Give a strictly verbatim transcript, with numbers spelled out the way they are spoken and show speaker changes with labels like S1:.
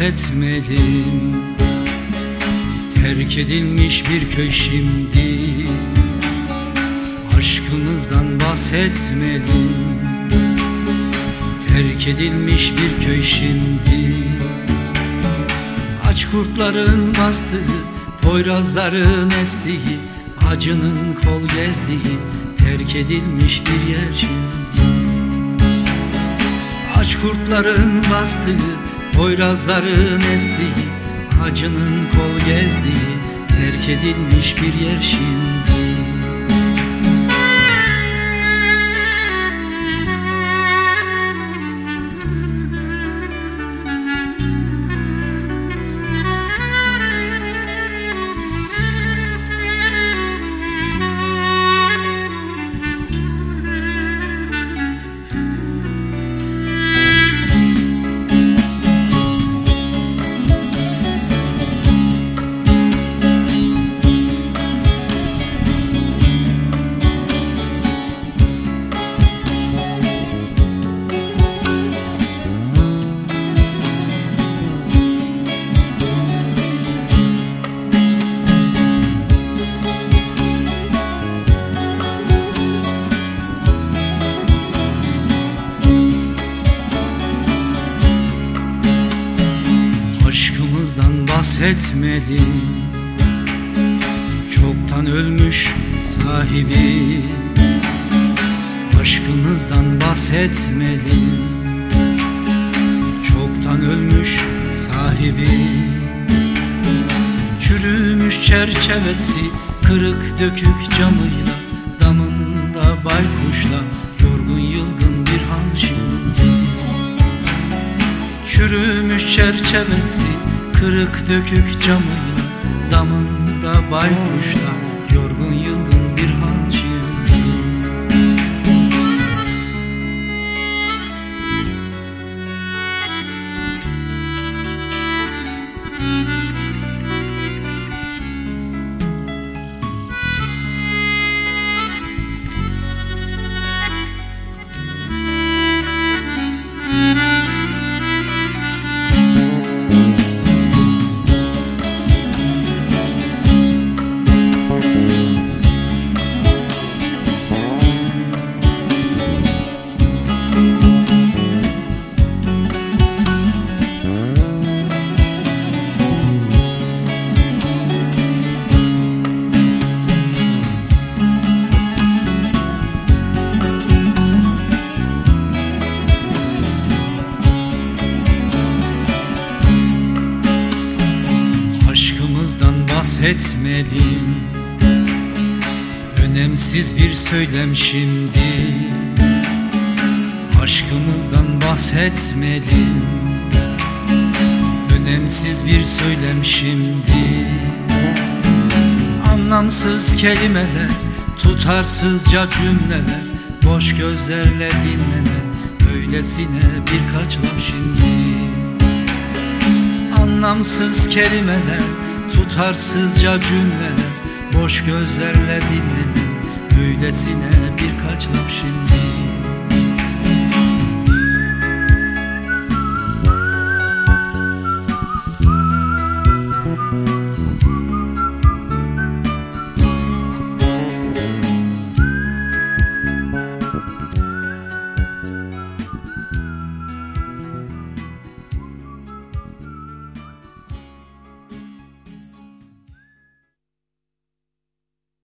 S1: bahsetmedim. Terk edilmiş bir köy şimdi, aşkımızdan bahsetmedim. Terk edilmiş bir köy şimdi, aç kurtların bastığı, poyrazların estiği, acının kol gezdiği, terk edilmiş bir yer şimdi. Aç kurtların bastığı, poyrazların estiği, acının kol gezdiği, terk edilmiş bir yer şimdi. Aşkımızdan bahsetmedim, çoktan ölmüş sahibi. Aşkımızdan bahsetmedim, çoktan ölmüş sahibi. Çürümüş çerçevesi, kırık dökük camıyla, damında baykuşla, yorgun yılgın bir han şimdi. Çürümüş çerçevesi, kırık dökük camıyla, damında baykuşla, yorgun yılgın bir han şimdi. Aşkımızdan bahsetmedim, önemsiz bir söylem şimdi. Aşkımızdan bahsetmedim, önemsiz bir söylem şimdi. Anlamsız kelimeler, tutarsızca cümleler, boş gözlerle dinlenen öylesine birkaç laf şimdi. Anlamsız kelimeler, tutarsızca cümleler, boş gözlerle dinlenen öylesine birkaç laf şimdi.